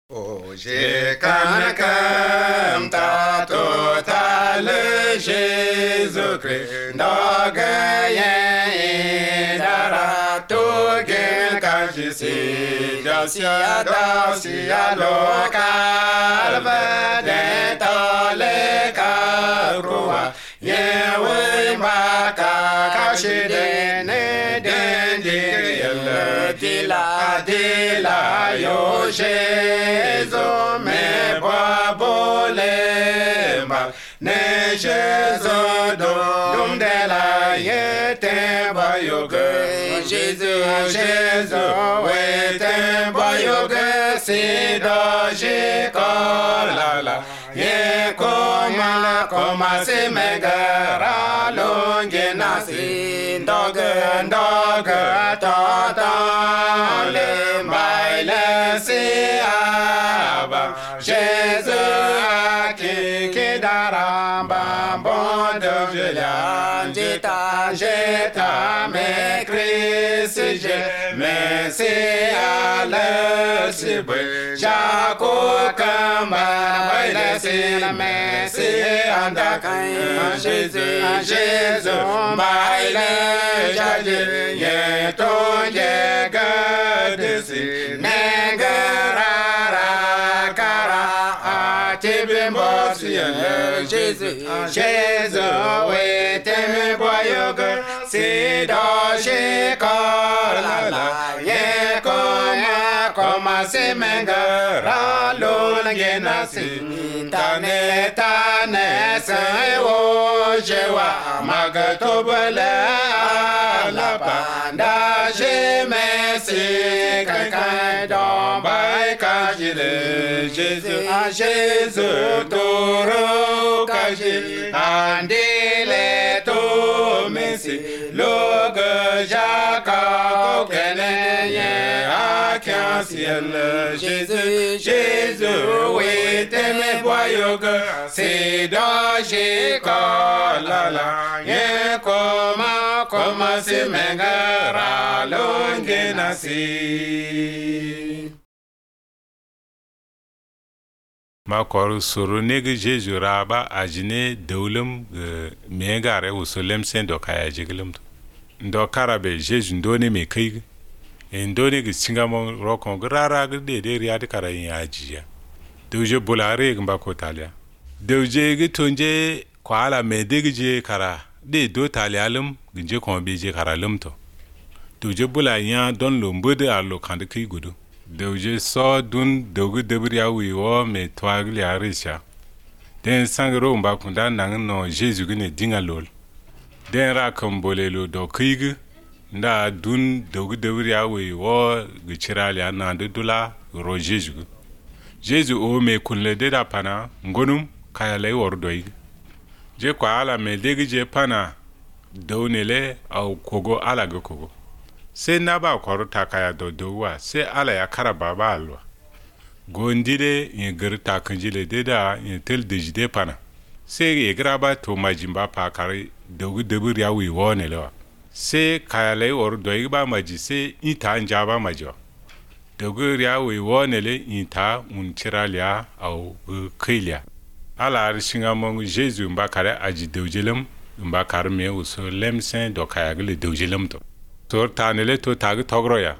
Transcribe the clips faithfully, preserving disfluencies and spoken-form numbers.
Oh, j'ai qu'un cœur, ta totale Jésus-Christ, d'orgueil et d'arato, quand je suis d'aussi à d'aussi à local, dans les carrois, yewe maka, caché des nez, des diriels, dila, dila, yo, Jésus, me bois bolemba, ne Jésus, dom de la yete bayogue, Jésus, Jésus, wete bayogue, si do la la, ye koma, koma se megara, longe nasi, doge, doge, tata, le baile si aba, Jésus, qui qui daramba, bon de Julien, jeta, jeta, mais Christ, je, mais c'est à le cible, Jaco, comme baile si, mais c'est en dacan, Jésus, Jésus, baile, jaje, ye ton, ye gade si, negarara, kara, atibimbo si, Jésus, Jésus, oui, t'aimes boyogue, si doje la la, ye koma, koma se mengara, longe nasi, tane, tane, se o, jewa, magatobele, la panda, je me si, quelqu'un d'en bas, kajile, Jésus, ah, Jésus, toro, kajile, andile, to, messi, loge, jaka, keneye, à ciel, Jésus, Jésus, oui, t'aimes boyogue, c'est dans j'ai la la, ye koma, koma se mengara, longe nasi. Ma koru suru negi Jésus raba ajine dawlum mengare usulem sen do kaya jiglum. Ndo karabe Jésus ndone me kai ndone gi singamo rokon grara gde de riade kara yin ajiya. Duje bulare gba ko talia. Duje gi tonje kwala me degje kara de do talialum ginje kon beje kara lumto. Duje bulanya don lo mbode allo kande kai gudu. Duje so dun dogu debriya wiwo me twagli arisha. Den sangro mba kunda nang no Jésus gine dinga lol. Den ra kombolelo do kig nda dun dogu debriya wiwo gichirali anande dula ro Jésus. Jésus o me kunle de da pana ngonum kaya lay wordoi. Je kwa ala me degi je pana daunele au kogo ala go kogo. Se naba kwaro takaya do dowa se ala ya karaba ba alwa. Gondide yin girta kanjile deda yin tel dejide pana. Se ye graba to majimba pa kare dogu debur ya wi wone lewa. Se kaya lay wordoi ba maji se ita njaba majo. Dogu ya wi wone le ita unchiralia au kailia. Ala arishinga mongu Jésus mba kare aji dewjelem mba kare me uso lemsen do kaya gile dewjelem to. Tor tanele to tag togroya.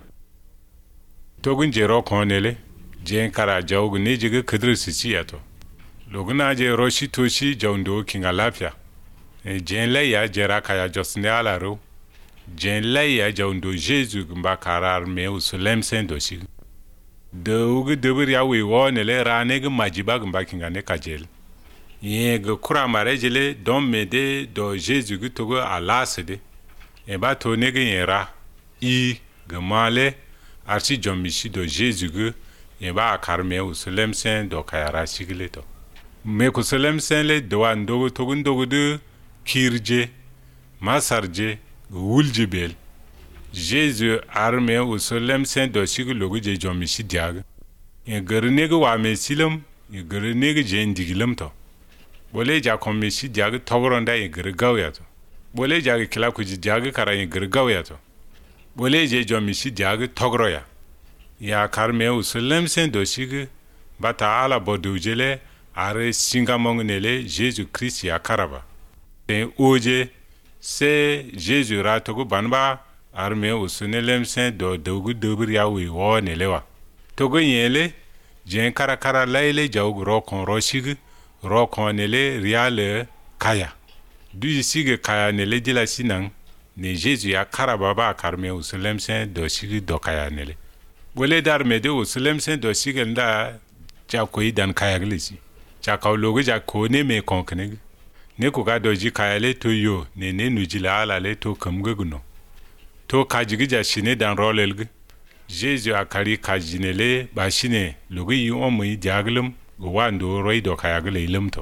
Togun jero konele jen kara jawgu ne jige kidru sici yato. Loguna je roshi toshi jawndo kinga lafya. Jen le ya jera kaya josne ala ro. Jen le ya jawndo Jésus mba kara me uso lemsen do shi. Dewgu debur ya wi wonele rane ge majiba mba kinga ne kajel. Ye ge kura marejele don mede do Jésus gu togo alasede. E ba to nege yera I gemale archi jomishi do Jésus gu e ba akarme usulem sen do kayara shigile to. Me kusulem sen le do andogo togun dogo de kirje masarje wulje bel. Jésus arme usulem sen do shigilo gu je jomishi diag. E gernege wa me silem e gernege je ndigilem to. Bole ja komishi diag togoronda e gergaw ya to. Bole jage kila kuji jage kara yin girgaw ya to. Bole je jomishi jage togro ya. Ya karme usulem sen doshige bata ala bodujele are singamong nele Jésus Christ ya karaba den oje se Jésus ra togo banba arme usune lemsen do dogu dobir ya wi wo nelewa togo yele jen kara kara laile jawg ro kon roshig ro kon nele riale kaya du sige kaya nele dila sinan ne Jésus ya karaba ba karme usulemsen do sigi do kaya nele wole dar mede usulemsen do sigi nda ja koyi dan kaya glisi ja ka logo ja ko ne me konkene ne ko ga doji kaya le to yo ne ne nujila ala le to kamguguno to kajigi ja shine dan rolelg Jésus akari kajinele ba shine logo yi omo yi jaglum go wando roi do kaya gle ilimto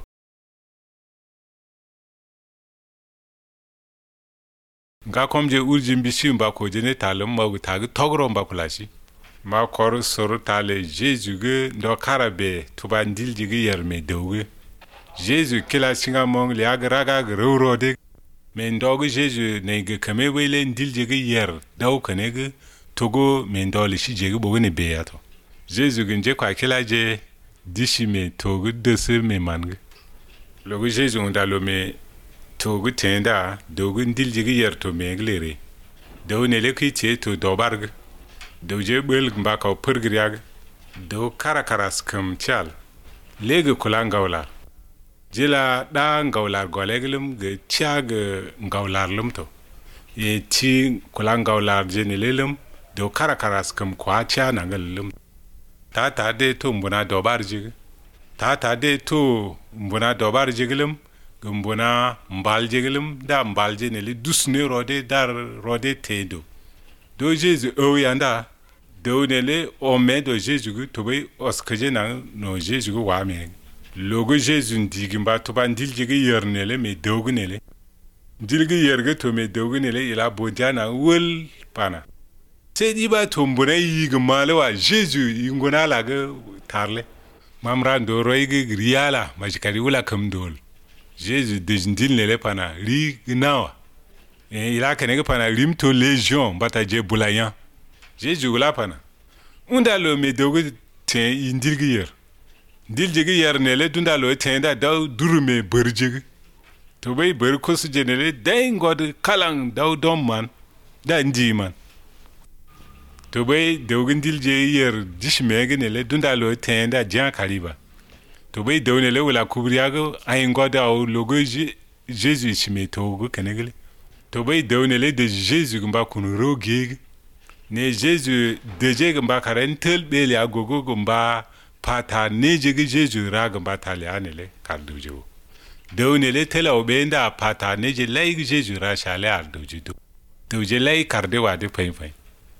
ga komje urjin bishim ba ko jene talum ma go tag togro ba kulashi ma kor sor tale Jésus ge ndo karabe to bandil jigi yerme dewge Jésus kila singa mong le agraga gro de men dog Jésus ne ge kame wele ndil jigi yer daw kanege togo men dole shi jigi bo ne beyato Jésus ge nje kwa kila je dishi me togo de se me mange logo Jésus ndalo me togo tenda dogo ndil jigi yer to meglere daw ne le kiti to dobarg daw je bel gba ka pergriag daw karakaras kam chal lege kulangawla jila da ngawlar goleglum ge tiag ngawlar lumto e ti kulangawlar jenelelum daw karakaras kam kwa cha nangalum ta ta de to mbuna dobarji ta ta de to mbuna dobarji glum gumbuna mbaljegilum da mbalje ne li dusne rode dar rode tedo do Jésus o yanda do ne le o me do Jésus gu to be oskaje na no Jésus gu wa me logo Jésus ndigimba to ban diljege yernele me dogu ne le dilge yerge to me dogu ne le ila bodjana wol pana se di ba to mbuna yi gmale wa Jésus ingona la ga tarle mamra ndo roige riala majikari wala kam dol Jésus dejindil nele pana ri gnawa e ila kenege pana rimto légion bata je bulayan Jésus wala pana unda lo me dogo te indirgi yer diljigi yer nele dunda lo tenda daw durume berjigi to bay ber ko su jenele day god kalang daw dom man da ndi man to bay dogin dilje yer dishmege nele dunda lo tenda jan kaliba to bay dawne le wala kubriyago ay ngoda o logo Jésus chime togo kenegle to bay dawne le de Jésus gumba kunu roge ne Jésus de je gumba karentel bele agogo gumba pata ne je Jésus ra gumba taliane le kaldujo dawne le tela obenda pata ne je lay Jésus ra chale aldujo to je lay karde wade fain fain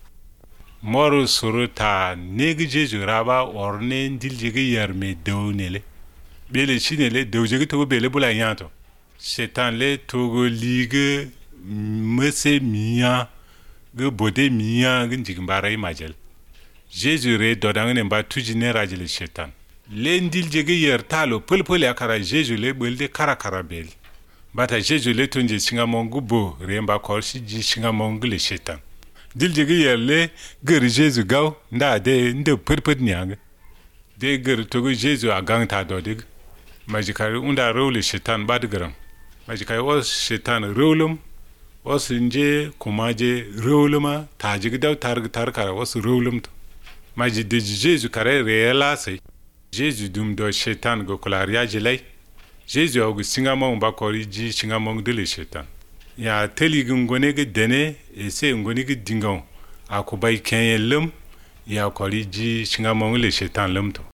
moro suruta negi Jésus raba orne ndiljigi yarme downele bele chinele dowjigi to bele bula yanto setan le togo ligue mese mia ge bode mia ge ndigimbara imajel Jésus re dodangne mba tujine rajele setan le ndiljigi yer talo pulpul yakara Jésus le belde karakara bel bata Jésus le tunje singa mongu bo remba korsi ji singa mongu le setan diljigi yerle ger Jésus gaw nda de nde purput nyang de ger togo Jésus agang ta dodig majikari unda role shetan badgram majikari was shetan rolum was nje kumaje roluma tajig daw targ tarkara was rolum to maji de Jésus kare reela sai Jésus dum do shetan go kolaria jelay Jésus ogu singama mba kori ji singama de le shetan ya teli ngone ge dene ese ngone ge dingon akubay kenyelum ya kori ji singama le shetan lum to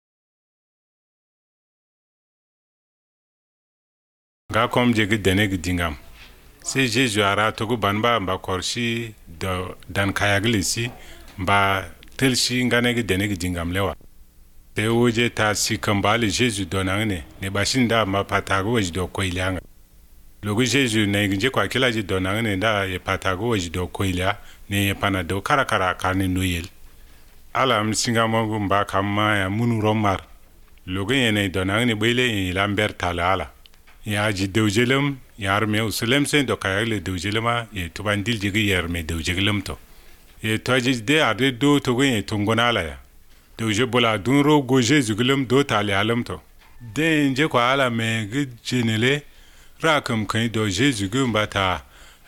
ga kom je ge dene ge dingam se Jésus ara to go banba mba korsi do dan kayaglisi mba telsi ngane ge dene ge dingam lewa te oje ta sikambale Jésus donangne ne bashinda ma patago wajdo koilanga logo Jésus na nje kwa kila je donangne nda ye patago wajdo koila ne ye panado karakara kane noyel ala msinga mongu mba kama ya munu romar logo ye ne donangne bele ye lambert ala ya ji dewjelem yarme usulem sen do kayale dewjelema ye tubandil jigi yarme dewjelem to ye toji de ade do to go ye tungona ala ya dewje bula dun ro go Jésus gulum do tali alam to den je kwa ala me gu jenele rakam kan do Jésus gum bata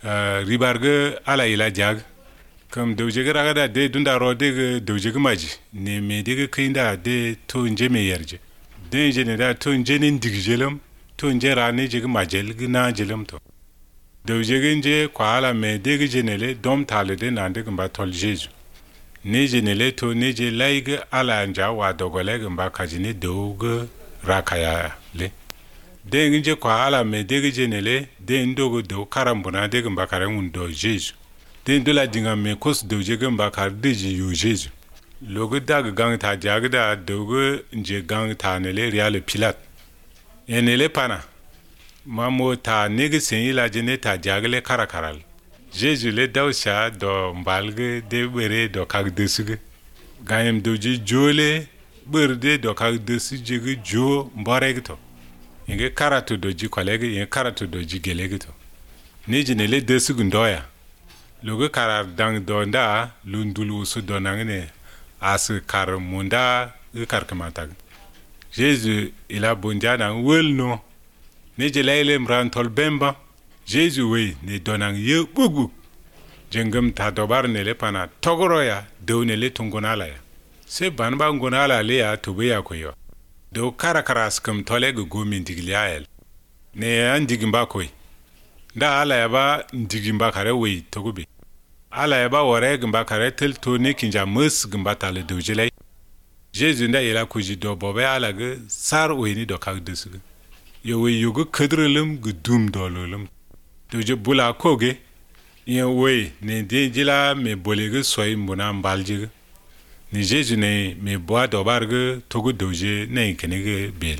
ribarge ala ila jag kam dewje ga raga da de dunda ro de dewje ga maji ne me de ga kinda de to nje me yerje den je ne da to nje nin digjelam to nje rane je ga majel gna jelam to dewje ga nje kwa ala me de ga jenele dom tale de na de ga tol Jésus ne jenele to ne je laige ala anja wa dogole ga kajine dewga rakaya le den nje kwa ala me de ga jenele den dogo do karambuna de ga karan do Jésus den dola dinga me kos dewje ga bakar de je yo Jésus logo dag gang ta jagda dogo nje gang ta ne le real pilat enele pana mamo ta nege senila jene ta jagle karakaral Jésus le dawsha do mbalge de bere do kag desuge gayem doji jole berde do kag desu jege jo mbaregto inge karatu doji kolege inge karatu doji gelegto ni jene le desuge ndoya logo karar dang donda lundulu su donangne as kar munda e kar kamatag Jésus ila bonjana welno ne jelele mran tol bemba Jésus we ne donang ye bugu jengam ta dobar ne le pana togoroya do ne le tungonala ya se banba ngonala le ya to be ya koyo do karakaras kam tole go gomi digliael ne andigimba koy da ala ya ba ndigimba kare we togobe ala ya ba wore gimba kare tel to ne kinja mus gimba tale do jele Jésus nda ila kuji do bobe ala ge sar we ni do kag desu yo we yugo kedrelum gudum dololum doje bula koge ye we ne de jila me bolege soy mbona mbalje ni Jésus ne me boa do barge togo doje ne kenege bel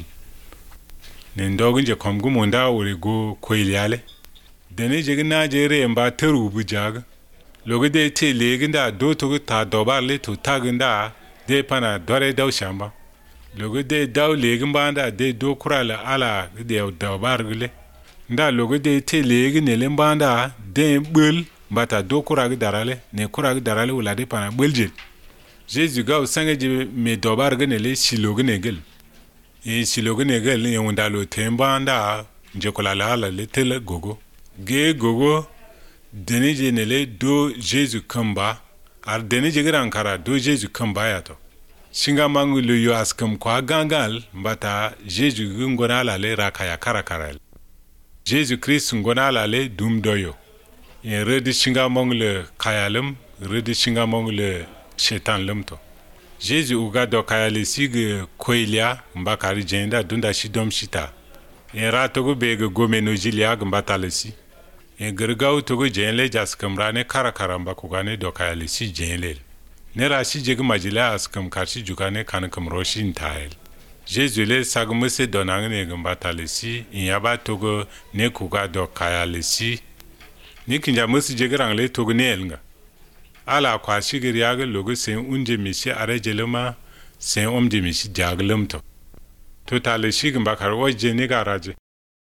ne ndogun je komgu monda wori go koyliale dene je na je re mba teru bu jag logo de te leginda do togo ta do barle to taginda de pana dore daw shamba logo de daw legin banda de do kurala ala de daw bargle nda logo de te legin ne lembanda de bul bata do kurag darale ne kurag darale wala de pana bulje Jésus gaw sangaje me do bargle ne le silogo ne gel e silogo ne gel ne wanda lo tembanda nje kolala ala le tele gogo ge gogo denije ne le do Jésus kamba ar denije gran kara do Jésus kamba ya to singa mangulu yo askam kwa gangal mbata Jésus ngona la le rakaya karakaral Jésus Christ ngona la le dum doyo ye redi singa mangle kayalum redi singa mangle shetan lumto Jésus uga do kayale sig koilia mbakari jenda dunda shidom shita ye ratogo bege gomeno jilia mbata lesi ye gergaw togo jenle jaskam rane karakara mbakugane do kayale si jenle nera si jegi majila askam karshi jukane kanakam roshin tael Jésus le sagmese donangne gambata lesi inyaba togo ne kuga do kaya lesi ni kinja musi jegrang le togo ne elnga ala kwa shigiri yaga logo sen unje mishi are jelema sen omje mishi jaglum to to tale shigin bakar waje ne garaje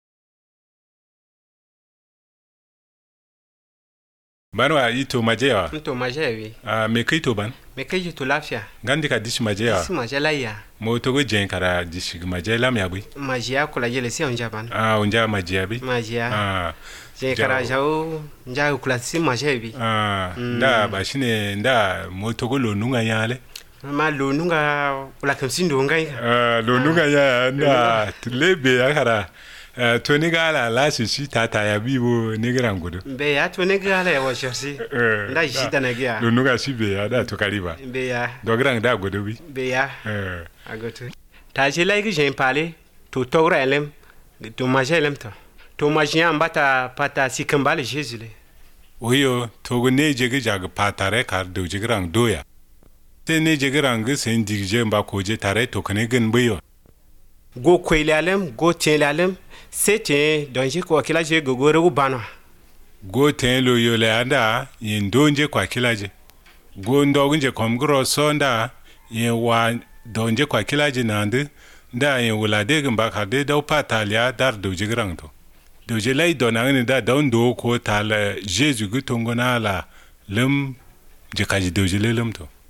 banwa ito majewa to majewi ah me kai to ban me kai to lafiya gandi ka dishi majewa dishi majela ya mo to go jen kara dishi majela me abi majia kula jele si onja ban ah onja majia bi majia ah je kara jawo nja kula si majewi ah nda ba shine nda mo to go lo nunga yale ma lo nunga kula kamsindo ngai ah lo nunga ya nda lebe ya kara Uh, to ni gala la shi shi tata ya bibo ni gran gudu be ya to ni gala ya washosi uh, nda shi ta na giya lo nuga shi be ya da to kariba be ya do gran da gudu bi be ya eh uh. agoto ta je lai jen pale to tora elem to majelem to to majia mbata pata sikambale Jésus le oyo to go ne je ga ga patare kar do je gran doya te ne je gran ga sen digje mba ko je tare to kane gan bayo go kweilalem go telalem sete donje kwa kila je gogore ubana go ten lo yo le anda yin donje kwa kila je go ndogunje komgro sonda yin wa donje kwa kila je nande nda yin wula de gamba ka de do patalia dar do je grangto do je lay donang da don do ko tal Jésus gu tongona la lem je kaji do je lelum to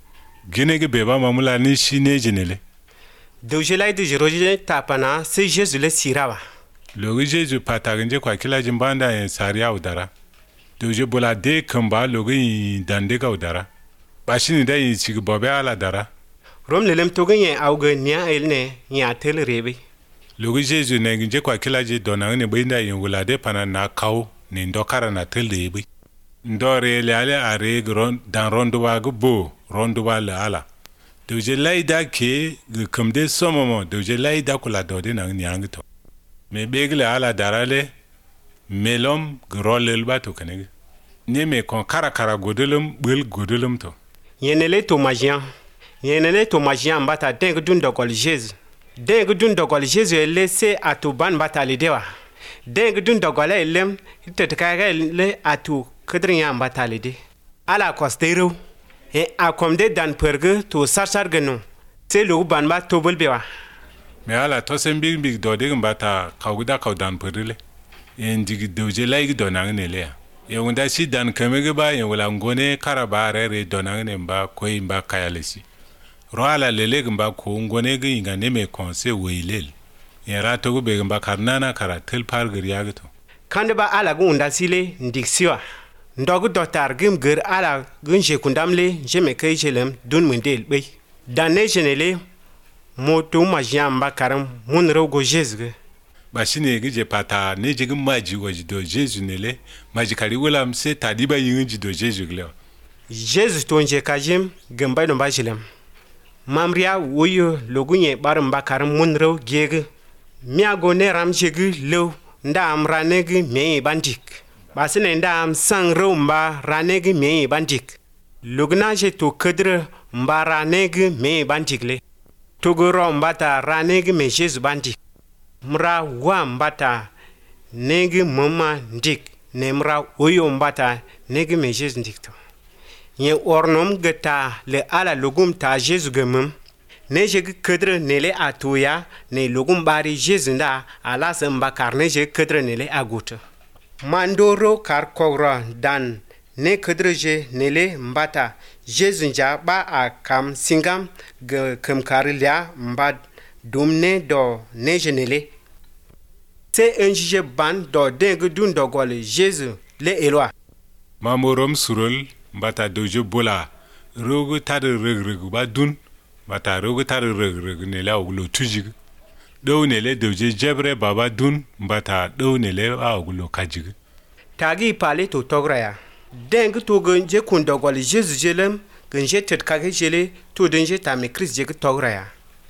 gine ge beba mamula ni shi ne jinele Dewje lai de jeroje tapana se Jésus le sirawa. logi Jésus pataginje kwa kila jimbanda en saria udara dewje bola de kamba logi dande ga udara bashini da yi chigi bobe ala dara Rom lelem togen yen auge nya elne nya tel rebe. logi Jésus ne ginje kwa kila je dona ne binda yin wula de pana na kaw ni ndokara na tel rebe ndore le ale are gron dan rondo wa go rondo wa le ala dewje laida ke kamde somomo dewje laida kula dode na nyang to me begle ala darale melom grolel bato kanege ne me kon kara kara godelum bul godelum to Yenele to magian. Yenele to magian bata deng dun dogol Jésus. Deng dun dogol Jésus laissé à tout ban bata le dewa. Deng dun dogol elem tetkaya le atu kedrinya bata le de. Ala kostero e akomde dan perge to sarsar genu. Se lu ban ba to bulbewa. me ala to sem big big dode bata kawda kawdan perle en digi dewje laigi donang ne le ye wunda si dan kamege ba ye wala ngone karaba re donang ne ba koy mba kayalesi ro ala lele gba ko ngone ge inga ne me konse weilel ye rato go be gba karnana kara tel par gariya to Kande ba ala gunda sile ndiksiwa. Ndogu dotar gim ger ala gunje kundamle jeme kay jelem dun mundel bay. Danne jenele moto magian ba karam munro go Jésus. bashine ge je pata ne je gum maji waji do Jésus ne le maji kari wala mse tadiba yinji do Jésus gle Jésus tonje kajem gamba no ba jelem. Mamria woyo logunye baram ba karam munro gege. Miago ne ram jegu lo nda am ranegi me bandik. Basine nda am sang romba ranegi me bandik. Lugna je to kedre mba ranegi me bandik le. Togoro mbata ranegi me Jésus bandik. Mra wa mbata negi mama ndik. Ne mra oyo mbata negi me Jésus ndik to. Ye ornom geta le ala lugum ta Jésus gemum. Ne je kedre nele atuya ne lugum bari Jésus nda ala samba karne je kedre nele aguta. Mandoro kar kogra dan ne kedre je nele mbata Jésus nja ba a kam singam ge kem karilya mbad dumne do ne je nele. Se enjije ban do deng dun dogol Jésus le elwa. mamorom surol mbata dojo bola rogo tade reg reg ba dun bata rogo tade reg reg ne la ulo tujig do ne le doje jebre baba dun mbata do ne le a ulo kajig Tagi pale to tograya. Deng to gunje kun dogol Jésus jelem gunje tet kage jele to denje ta me Christ je tograya.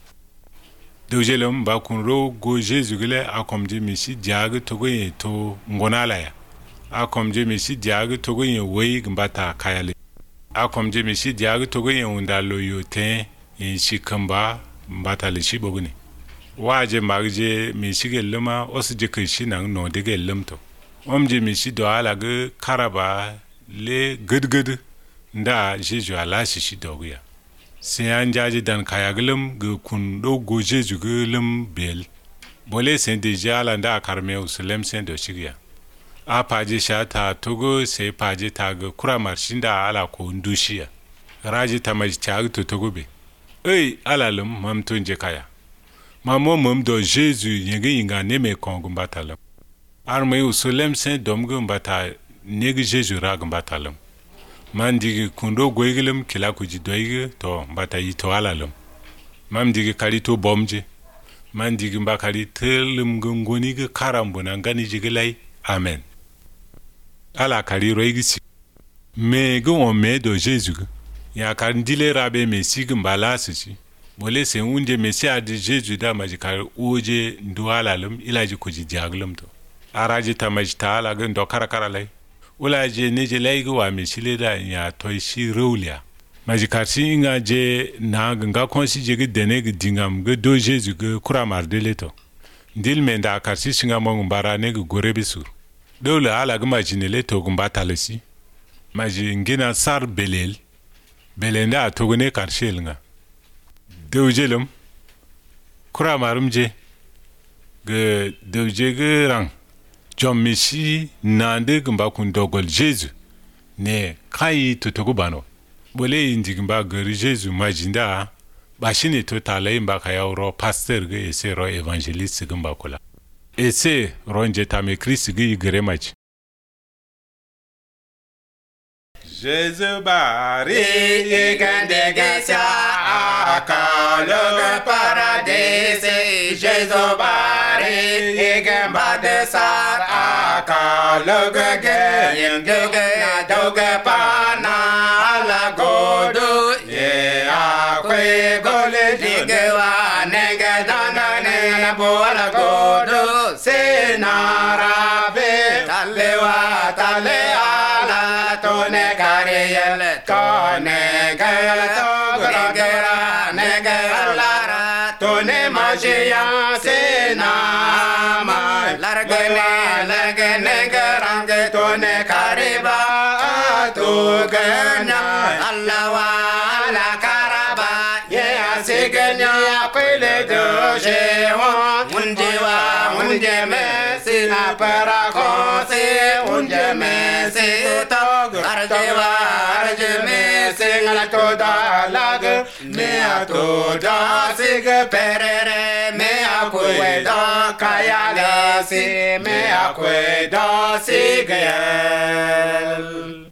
doje lem ba kun ro go Jésus gle akomje misi diag to go ye to ngonala ya akomje misi diag to go ye wey mbata kayale akomje misi diag to go ye unda loyo te yin shikamba mbata le shibogune waje magje misi gelma osje kishi nan no de gelemto omje misi do ala ge karaba le gudgud nda Jésus ala shi doguya se anjaje dan kayaglem ge kun do go Jésus gelem bel bole sen deja ala nda karme usulem sen do shigiya a paje shata togo se paje tag kura marshinda ala ko ndushiya raji tamaji tag to togo be ei alalum mam tonje kaya mamo mam do Jésus yenge yinga ne me kongu mbatalam arme usulem sen domgu mbata negi Jésus rag mbatalam man digi kundo goygelem kila kuji doyge to mbata yito alalum mam digi kali to bomje man digi mbakali telum ngoni ge karambuna ngani jigelai amen ala kali roigisi me go on me do Jésus ya kan dile rabe me sig mbala sisi bole se unje me si adi Jésus da majikar oje ndualalum ilaji kuji diaglum to araji tamajta ala gen do karakara lai ulaje neje laigo wa me sile da ya toy shi roulia majikar si inga je na nga konsi je dene ge dingam ge do Jésus ge kuramar dele to ndil me nda karsi singa mo mbara ne ge gorebisu dole ala ge majinele to gumbata lesi maji ngina sar belel belenda togone karshel nga dewjelum kura marumje ge dewje ge rang jomisi nande gamba kun dogol Jésus ne kai to togo bano bole indig ba gari Jésus majinda ba shine to talai ba ka yawo pastor ga ese ro evangelist ga ba kula ese ronje ta me Christ ga igre machi Jésus bari igande gasa akalo paradis Jésus bari igamba de sar akalo ga yenga doga pana ala godu ye akwe gole digewa nega dana ne bola godu senara be talewa tale ala tone kariyel tone gala to gara nega ala tone majiya senama largane largane garange tone kariba tugana Allah la karaba ya siganya kwele doje wa munjewa munje mesi na para kose munje mesi to arjewa arje mesi ngala to da lag me ato da sig perere me akwe da kaya le si me akwe da sigel